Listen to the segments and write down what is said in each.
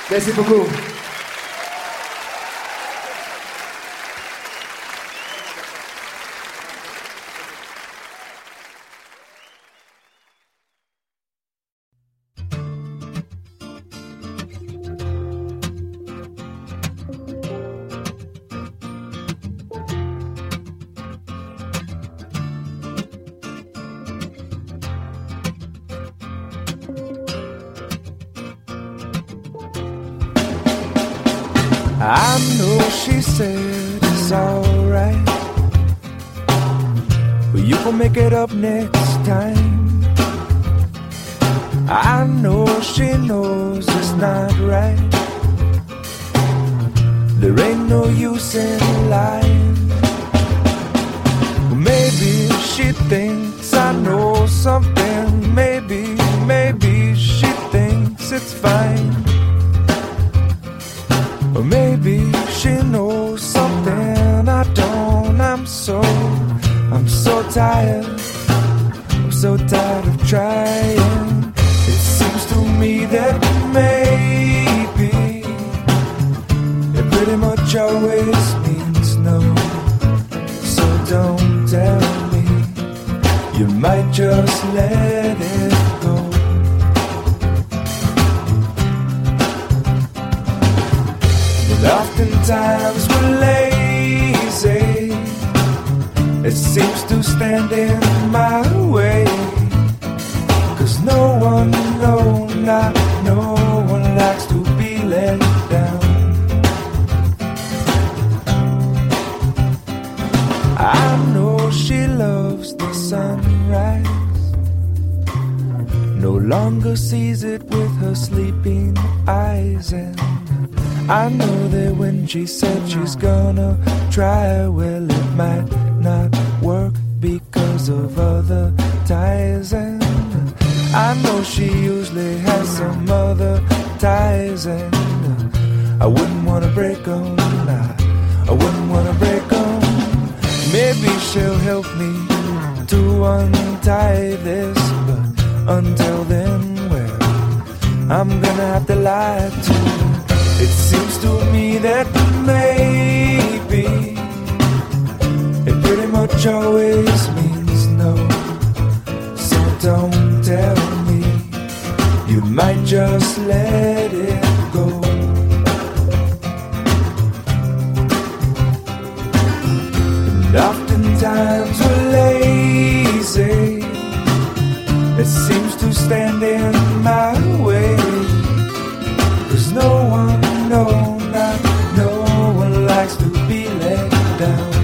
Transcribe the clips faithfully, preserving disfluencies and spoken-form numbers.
Merci beaucoup. I know she said it's alright, but you gon' make it up next time. I know she knows it's not right. There ain't no use in lying. Maybe she thinks I know something. Maybe, maybe she thinks it's fine. Or maybe she knows something I don't. I'm so, I'm so tired. I'm so tired of trying. It seems to me that maybe it pretty much always means no. So don't tell me, you might just let it go. Oftentimes we're lazy. It seems to stand in my way. Cause no one, no, not no one likes to be let down. I know she loves the sunrise, no longer sees it with her sleeping eyes. And I know that when she said she's gonna try, well, it might not work because of other ties. And I know she usually has some other ties. And I wouldn't wanna break them, nah, I wouldn't wanna break them. Maybe she'll help me to untie this, but until then, well, I'm gonna have to lie to her. It seems to me that maybe it pretty much always means no. So don't tell me, you might just let it go. And oftentimes we're lazy. It seems to stand in my way. Cause no one, no, not no one likes to be let down.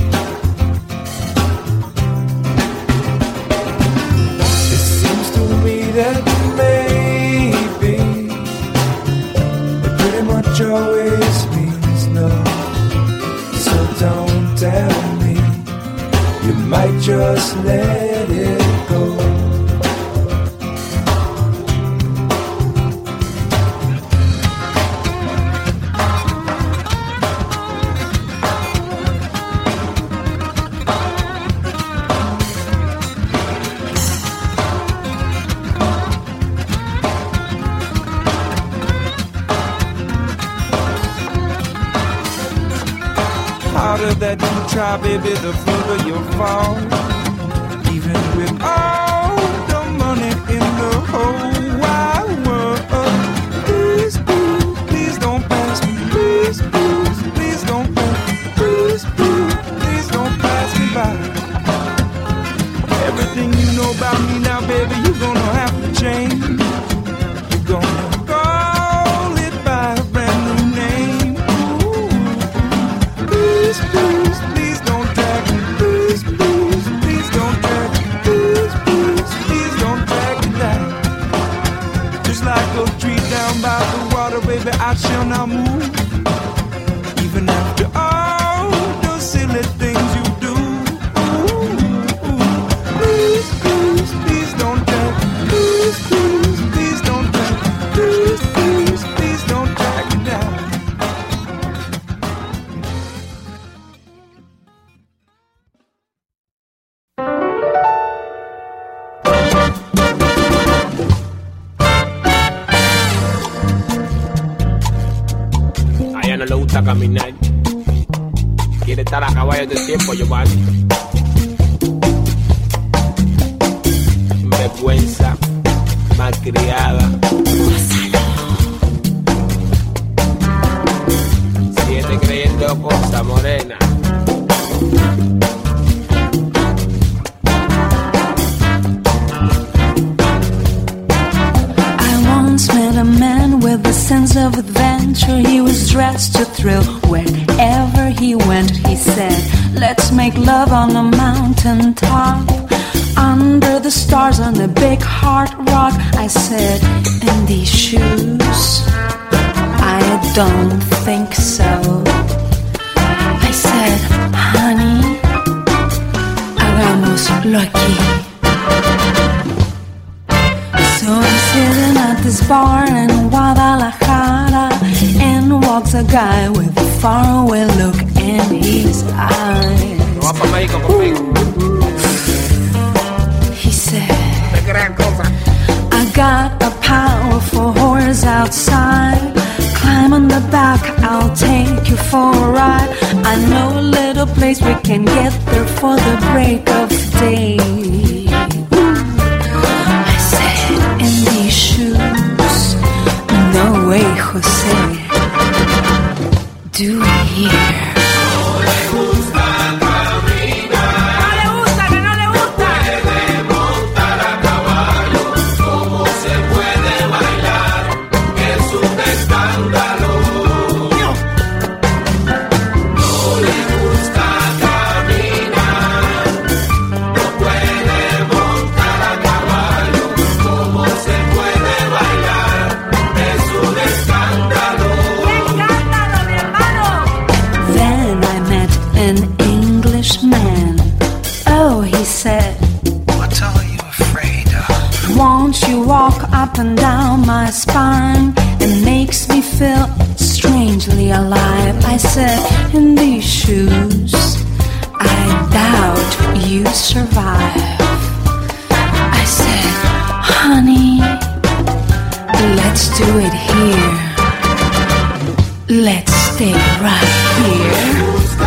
It seems to me that maybe it pretty much always means no. So don't tell me, you might just let it go. Harder that you try, baby, the further you'll fall. Even with all the money in the whole wide world. Please, please, please don't pass me. Please, please, please don't pass me. Please, please, please don't pass me by. Everything you know about me now, baby, you're gonna have to change. You're gonna call it by a brand new name. Please, please, please don't drag me. Please, please, please don't drag me. Please, please, please don't drag me down. Just like a tree down by the water, baby, I shall not move. Even after all the silly things you do. Please, please, please don't drag me. Please, please, please don't drag me. Please, please, please don't drag me down. gusta caminar. Quiere estar a caballo todo el tiempo, Giovanni. Vergüenza, malcriada. Siete creyendo cosa morena. Met a man with a sense of adventure. He was dressed to thrill wherever he went. He said, let's make love on a mountain top, under the stars on a big hard rock. I said, in these shoes, I don't think so. I said, honey, hagámoslo aquí. So I'm sitting at this bar in Guadalajara, and walks a guy with a faraway look in his eyes. Ooh. He said, I got a powerful horse outside. Climb on the back, I'll take you for a ride. I know a little place we can get there for the break of day. In these shoes, no way, Jose. Do it here. No le gusta caminar. No le gusta, que no le gusta. Puede montar a caballo, como se puede bailar. Es un escándalo. No le gusta caminar. No puede montar a caballo. Como se puede bailar, es un escándalo. ¡Qué escándalo, mi hermano! Then I met an Englishman. Oh, he said, what are you afraid of? Won't you walk up and down my spine? It makes me feel strangely alive. I said, in these shoes, I doubt you survive. I said, honey, let's do it here. Let's stay right here.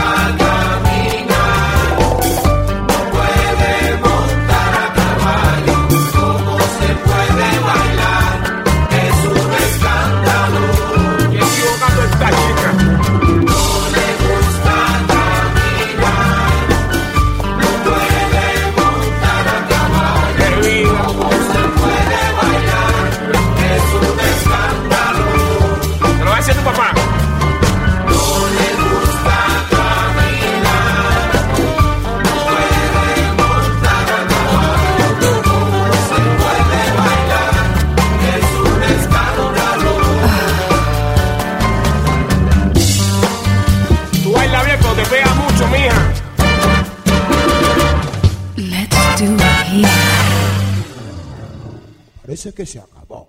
Parece que se acabó.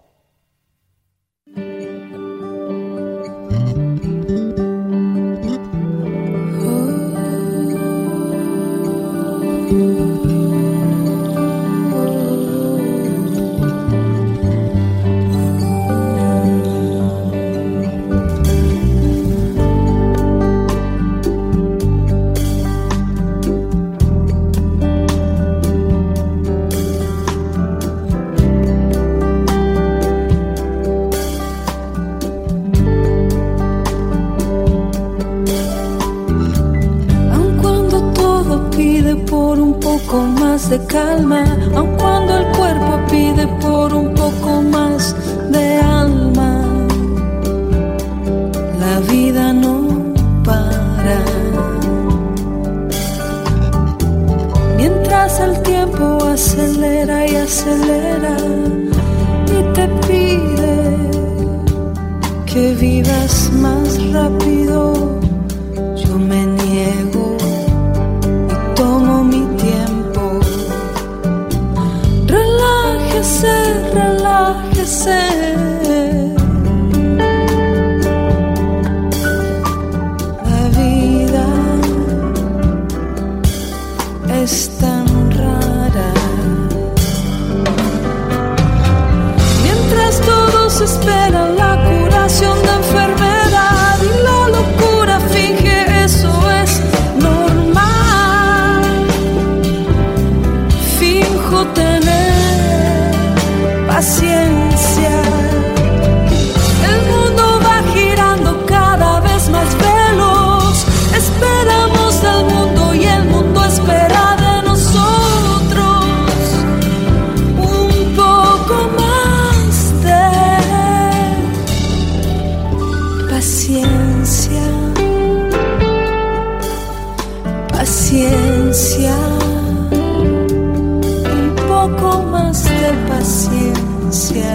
De calma, aun cuando el cuerpo pide por un poco más de alma. La vida no para. Mientras el tiempo acelera y acelera y te pide que vivas más rápido, yo me niego y tomo mi tiempo. Relájese, relájese. La vida es tan rara. Mientras todos esperan la curación de enfermedad y la locura paciencia, paciencia, un poco más de paciencia.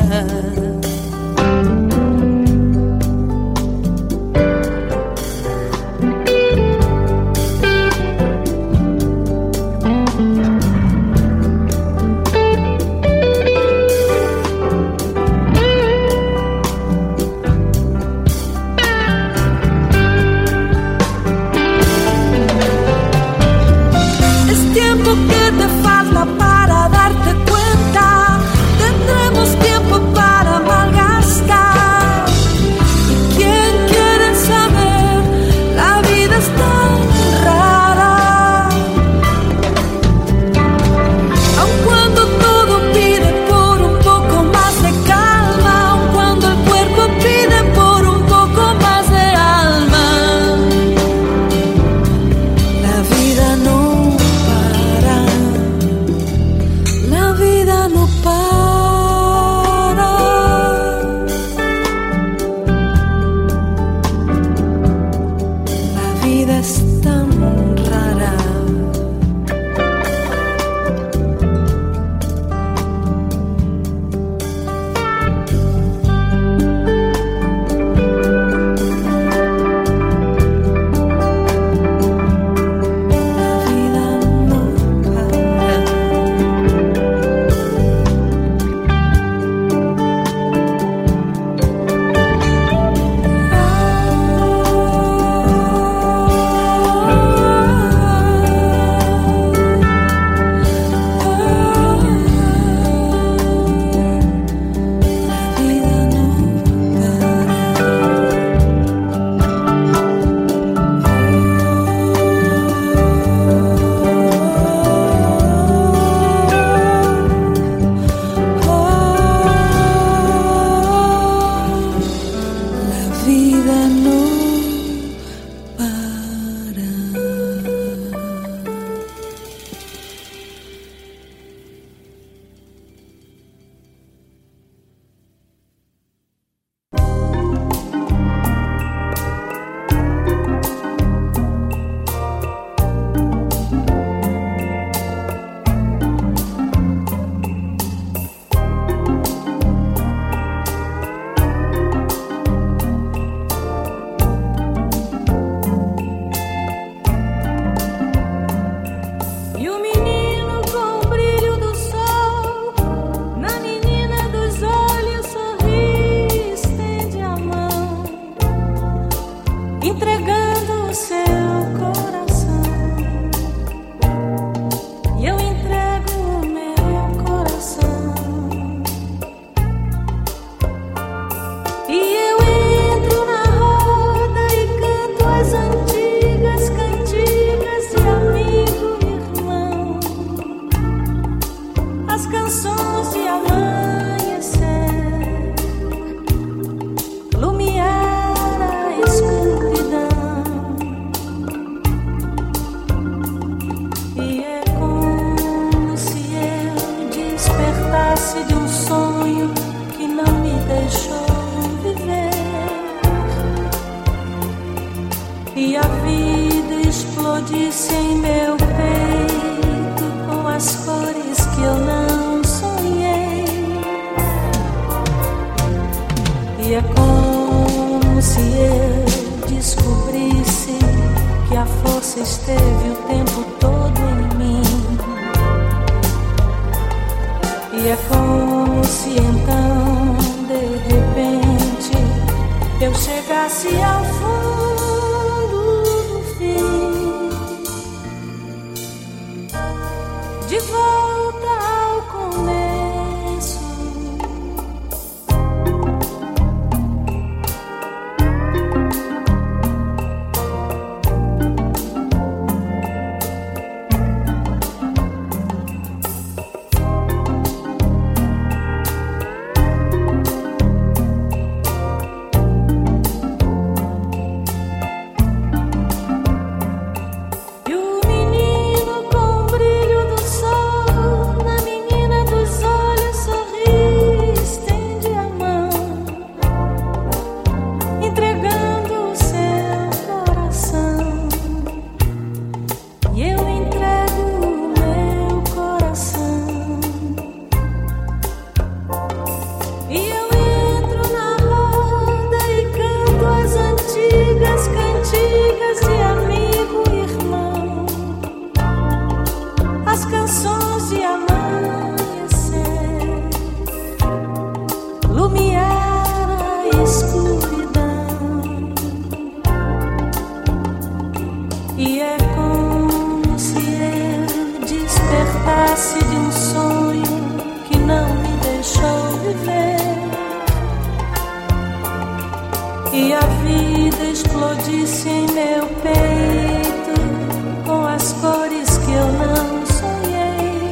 e a vida explodisse em meu peito com as cores que eu não sonhei.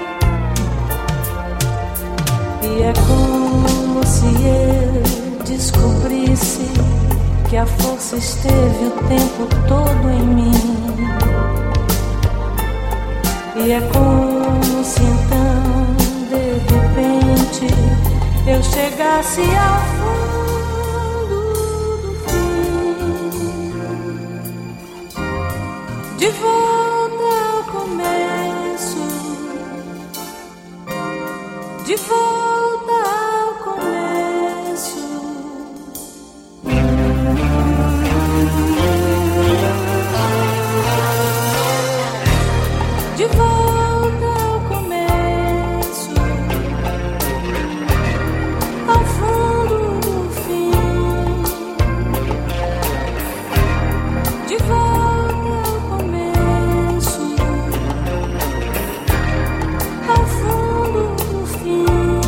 E é como se eu descobrisse que a força esteve o tempo todo em mim. E é como se então, de repente, eu chegasse ao fundo do fim, de volta ao começo, de volta ao começo. De volta ao começo, ao fundo do fim. De volta ao começo, ao fundo do fim.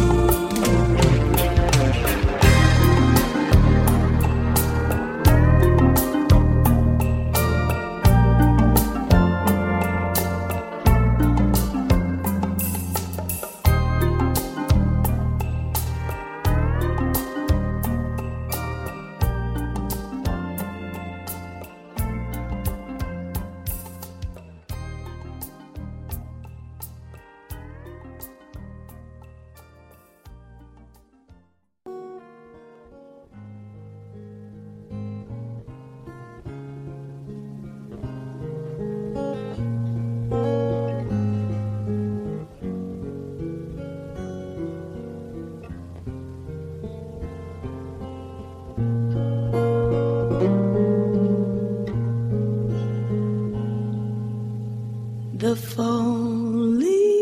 The falling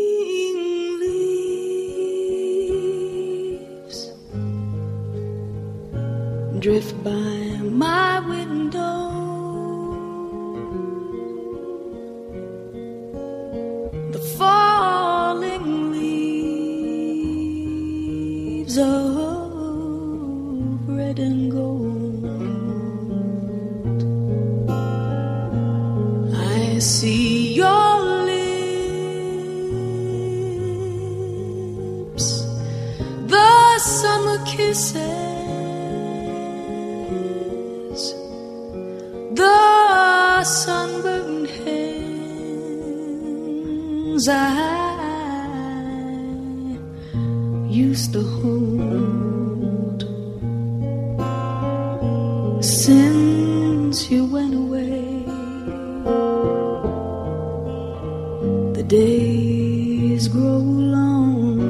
leaves drift by my window. The falling leaves of red and gold. I see your summer kisses, the sunburned hands I used to hold. Since you went away, the days grow long.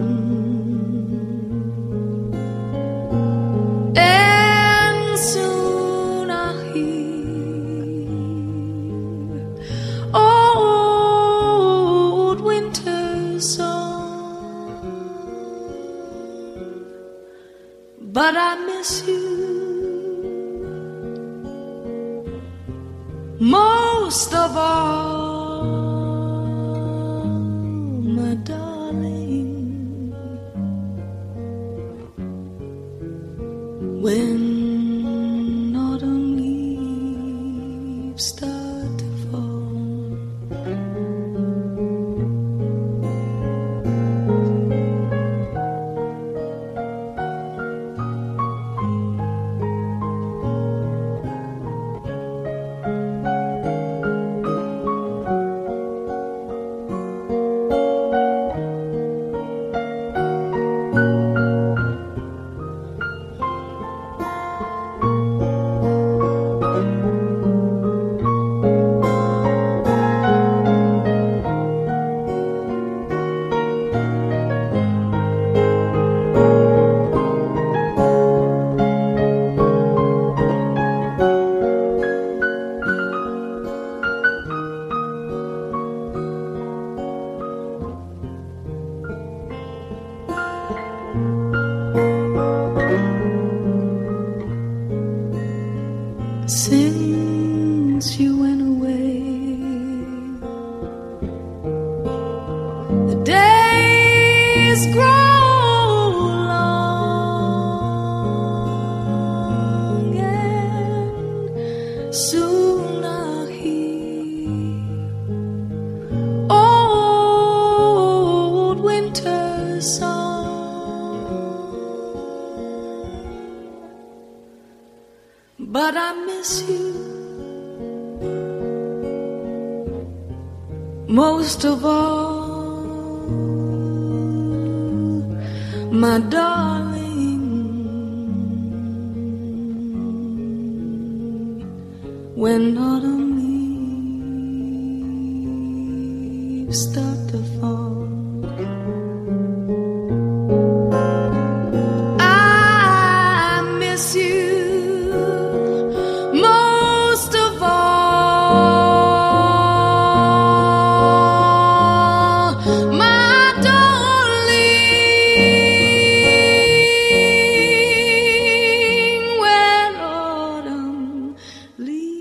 But I miss you most of all, my darling. When autumn leaves start to fall, since you went away, the days grow long, and but I miss you most of all, my darling. When autumn leaves start to fall,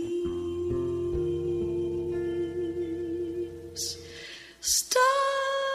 stars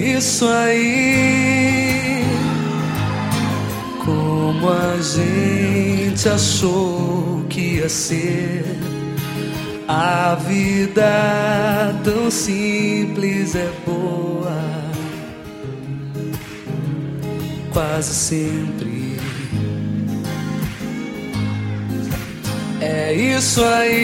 isso aí, como a gente achou que ia ser. A vida tão simples é boa, quase sempre. É isso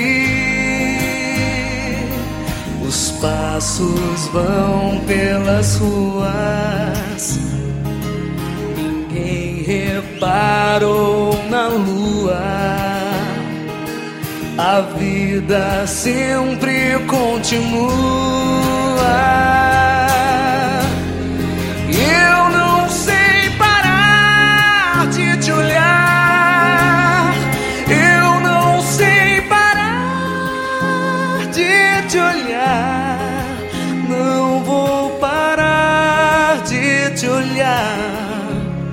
aí, os passos vão pelas ruas, ninguém reparou na lua. A vida sempre continua. Eu não sei parar de te olhar. Eu não sei parar de te olhar. Não vou parar de te olhar.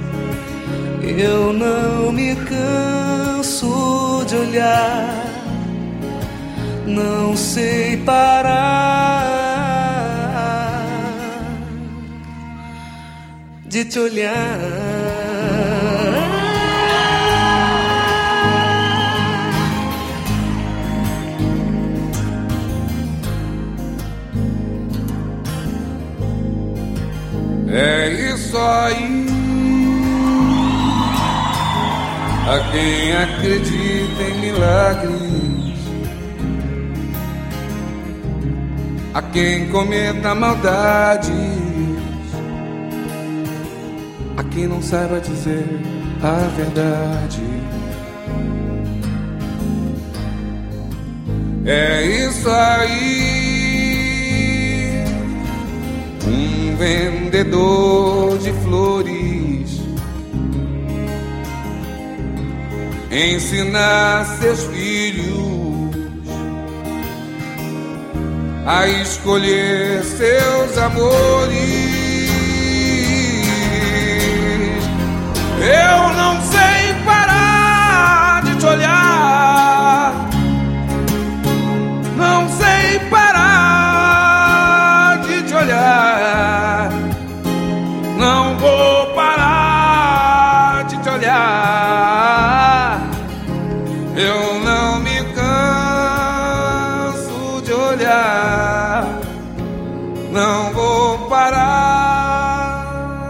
Eu não me canso de olhar. Não sei parar de te olhar. É isso aí. A quem acredita em milagres, a quem cometa maldades, a quem não saiba dizer a verdade. É isso aí. Um vendedor de flores ensina seus filhos a escolher seus amores. Eu não sei parar de te olhar. Não sei parar de te olhar. Não vou parar de te olhar. Eu não me canso de olhar. Não vou parar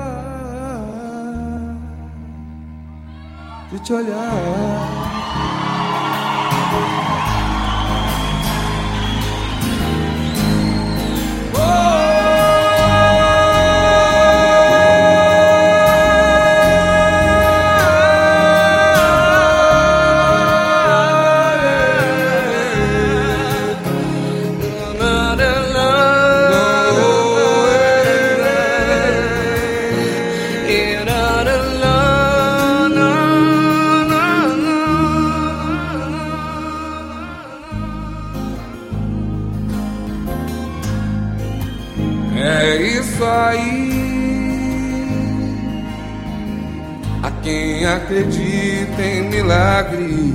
de te olhar. É isso aí. A quem acredita em milagres,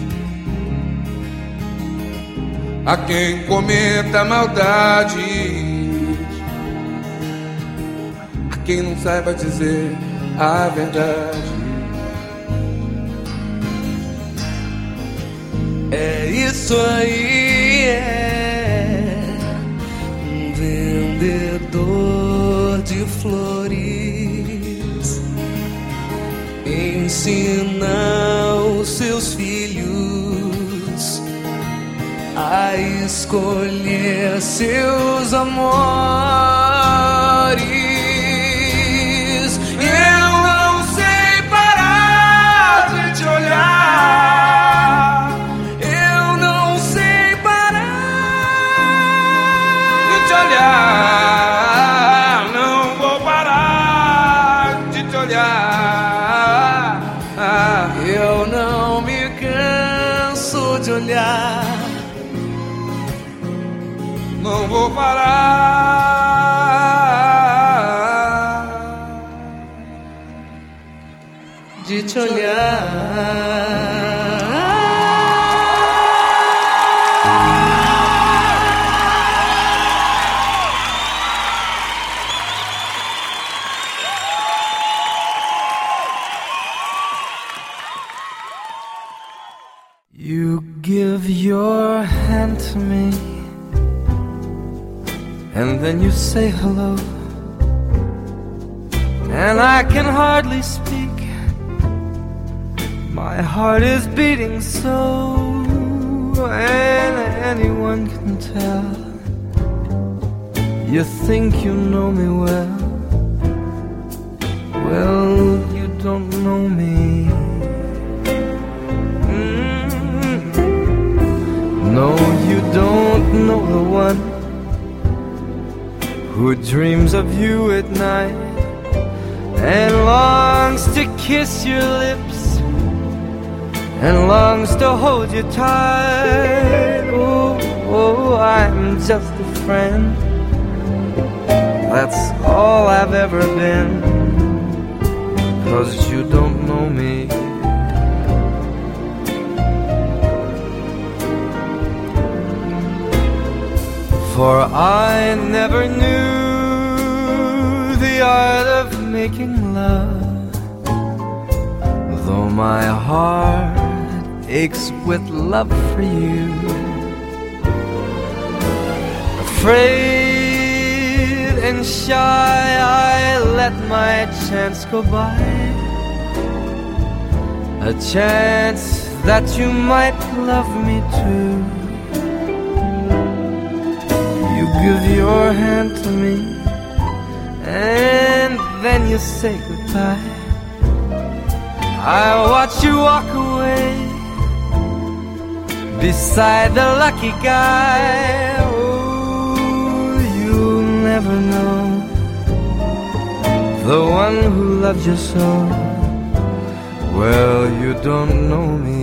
a quem cometa maldades, a quem não saiba dizer a verdade. É isso aí, é um vendedor de flores ensina os seus filhos a escolher seus amores. Eu não sei parar de te olhar. Eu não sei parar De te olhar, não vou parar de te olhar. Eu não me canso de olhar. Não vou parar De te olhar. You give your hand to me, and then you say hello, and I can hardly speak. My heart is beating so, and anyone can tell. You think you know me well. Well, you don't know me. No, you don't know the one who dreams of you at night and longs to kiss your lips and longs to hold you tight. Oh, oh, I'm just a friend. That's all I've ever been. 'Cause you don't know me. For I never knew the art of making love, though my heart aches with love for you. Afraid and shy, I let my chance go by, a chance that you might love me too. You give your hand to me, and then you say goodbye. I watch you walk away beside the lucky guy. Oh, you'll never know the one who loved you so. Well, you don't know me.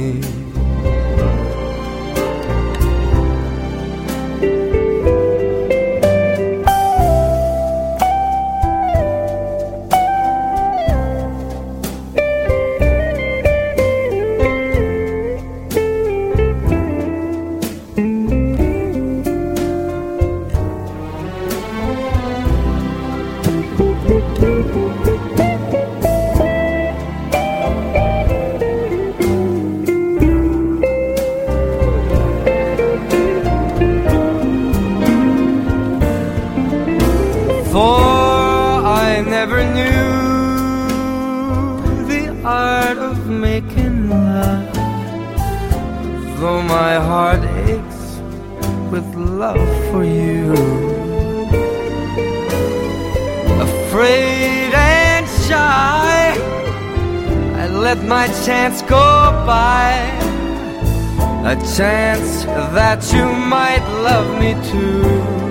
Chance go by, a chance that you might love me too.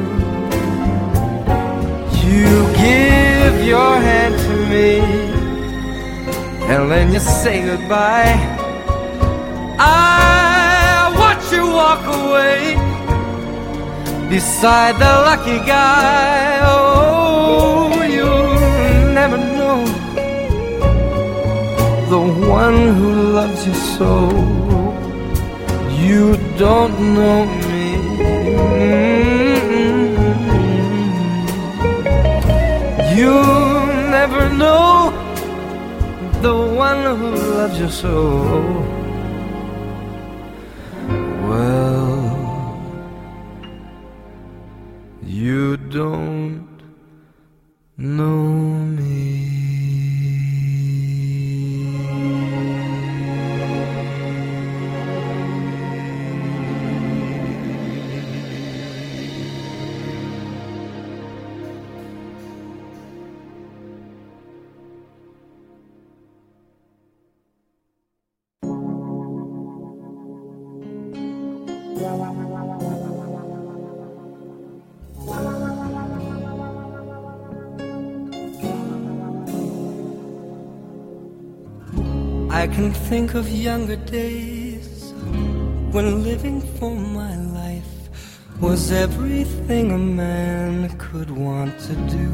You give your hand to me, and then you say goodbye. I watch you walk away beside the lucky guy. Oh, you'll never know the one who loves you so. You don't know me. You never know the one who loves you so. Well, you don't know me. I can think of younger days when living for my life was everything a man could want to do.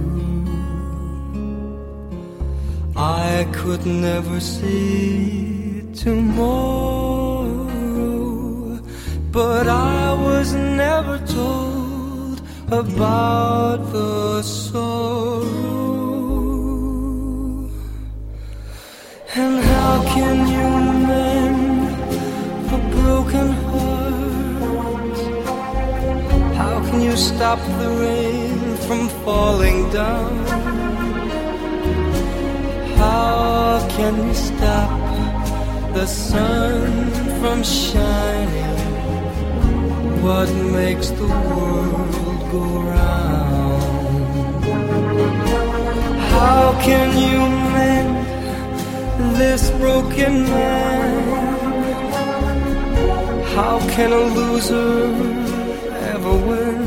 I could never see tomorrow, but I was never told about the sorrow. And how can you mend a broken stop the rain from falling down? How can you stop the sun from shining? What makes the world go round? How can you mend this broken man? How can a loser ever win?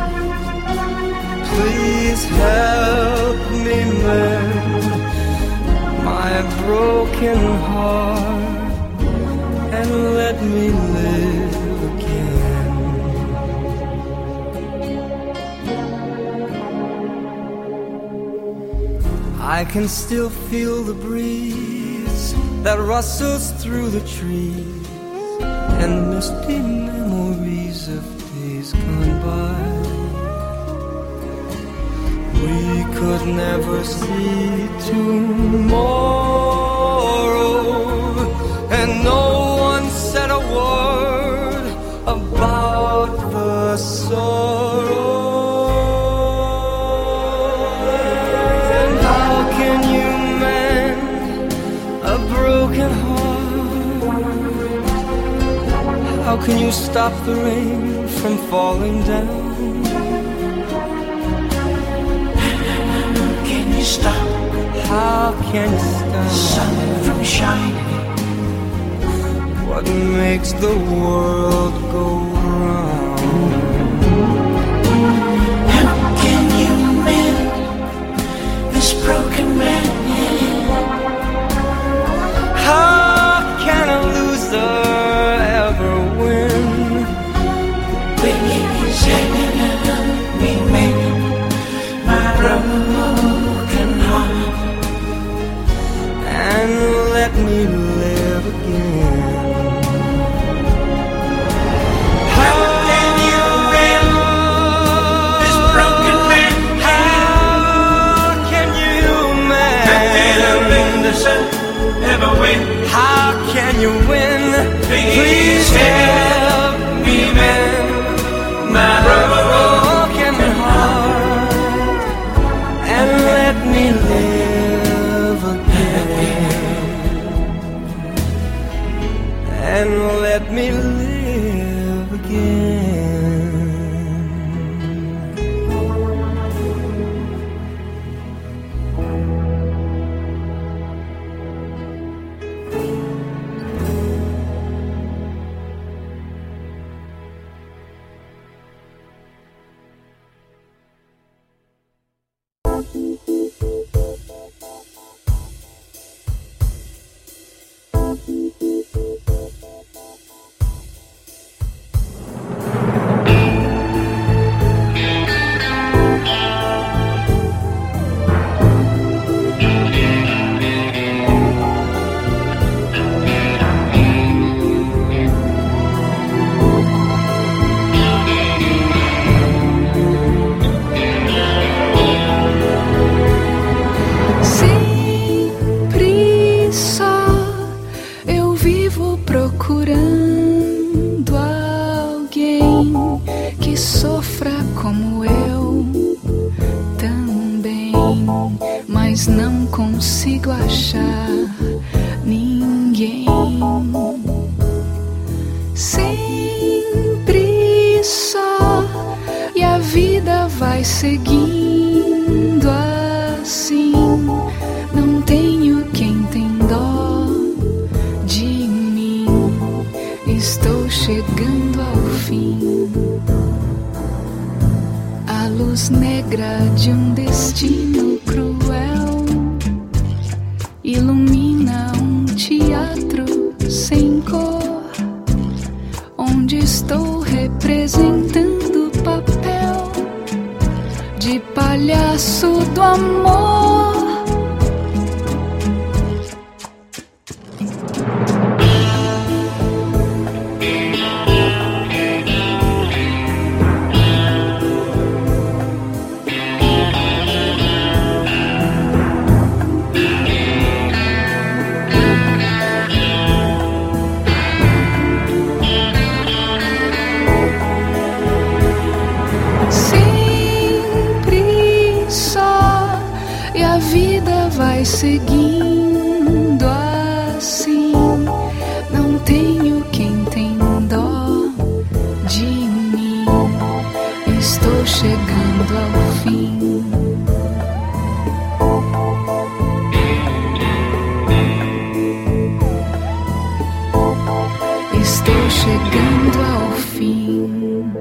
Please help me mend my broken heart and let me live again. I can still feel the breeze that rustles through the trees and misty memories of days gone by. We could never see tomorrow, and no one said a word about the sorrow. And how can you mend a broken heart? How can you stop the rain from falling down? Stop. How can you stop sun from shining? What makes the world go round? How can you mend this broken man? How can a loser ever win? Please help me mend my broken heart and let me live again. How can you mend this broken man? How can you mend the sun ever win? How can you win? Please, Please help me mend my broken heart and let me live again. And let me live again. See seguindo assim, não tenho quem tem dó de mim. Estou chegando ao fim. Estou chegando ao fim.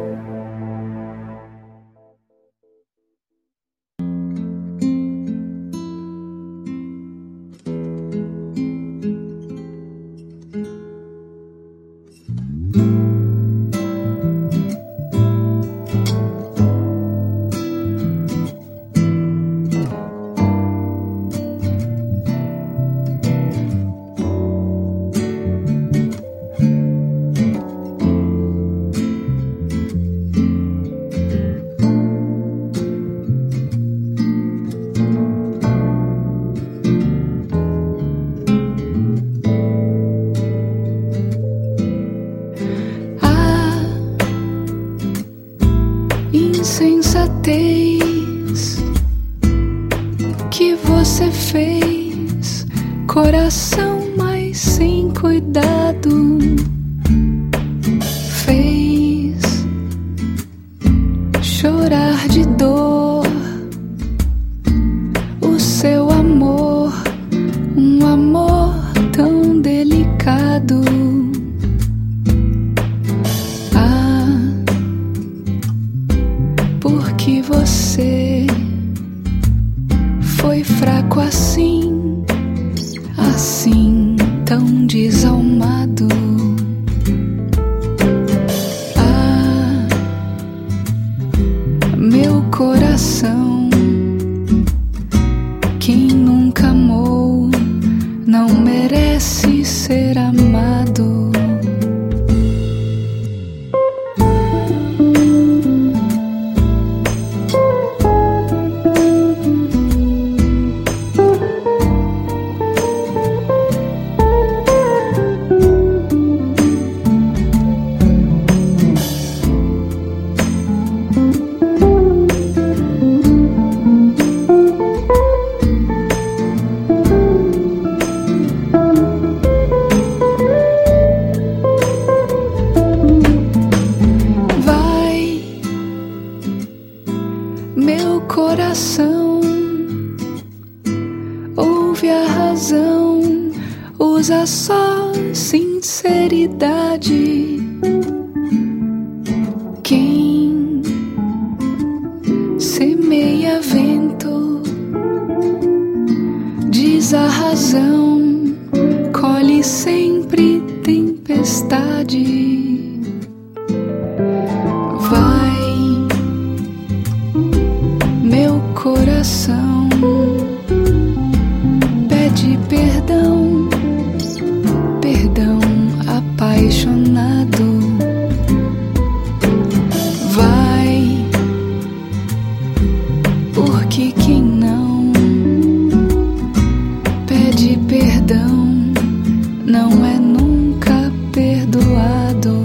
Insensatez que você fez, coração mas sem cuidado, fez chorar de dor o seu amor, um amor tão delicado. Que você foi fraco assim, assim, tão desalmado. Ah, meu coração, quem nunca amou não merece ser amado. Meu coração, ouve a razão, usa só sinceridade. Quem semeia vento, diz a razão, colhe sempre tempestade. Vai, meu coração, pede perdão, perdão apaixonado. Vai, porque quem não pede perdão não é nunca perdoado.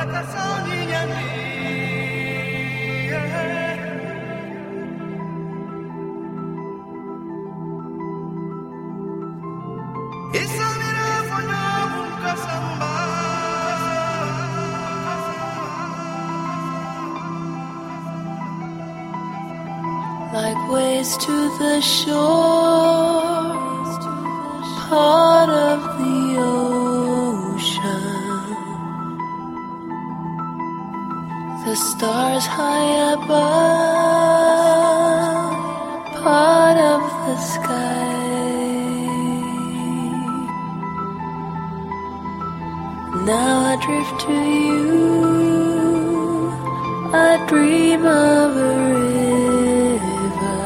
Like waves to the shore, part of the ocean. The stars high above, part of the sky. Now I drift to you, I dream of a river,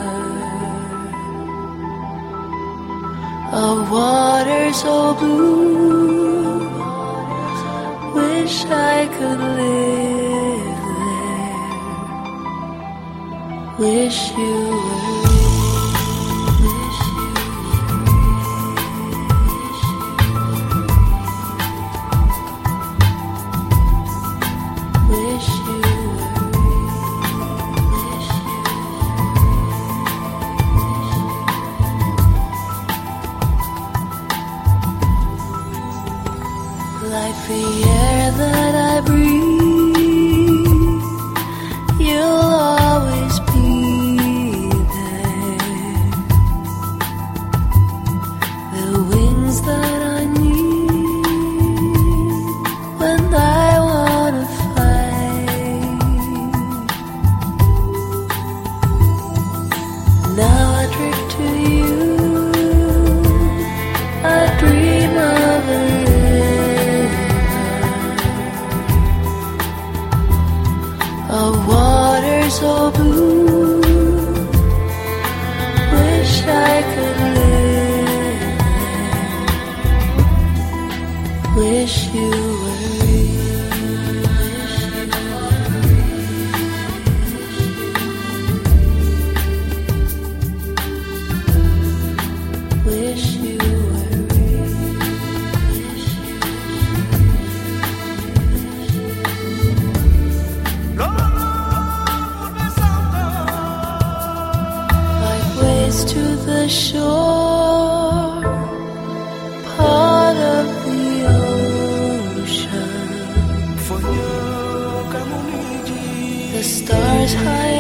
of water so blue, wish I could live there, wish you were. Like the air that I breathe, you'll always be there. The wings that I need when I wanna fly. Now I drift to you, I dream of a of water so blue, wish I could live there, wish you were real, wish you were to the shore, part of the ocean. The stars high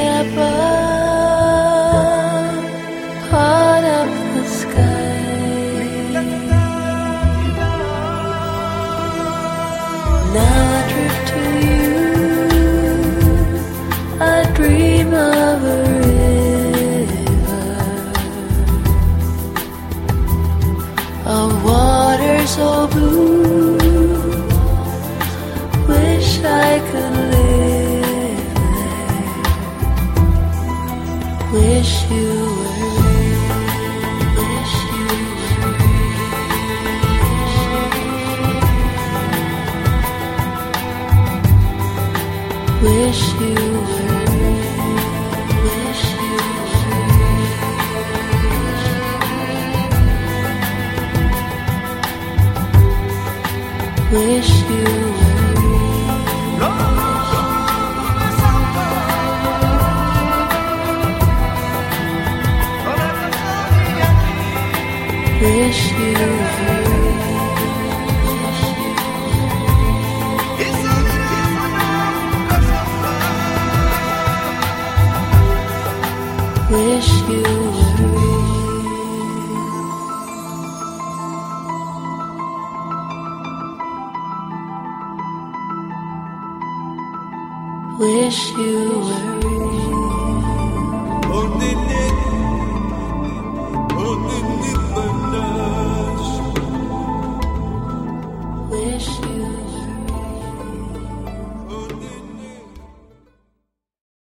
above, part of the sky. Now I drift to you, I dream of a of water so blue, wish I could live there, wish you were, wish you were, wish you were, wish you wish you were, wish you were, wish you were. Wish you were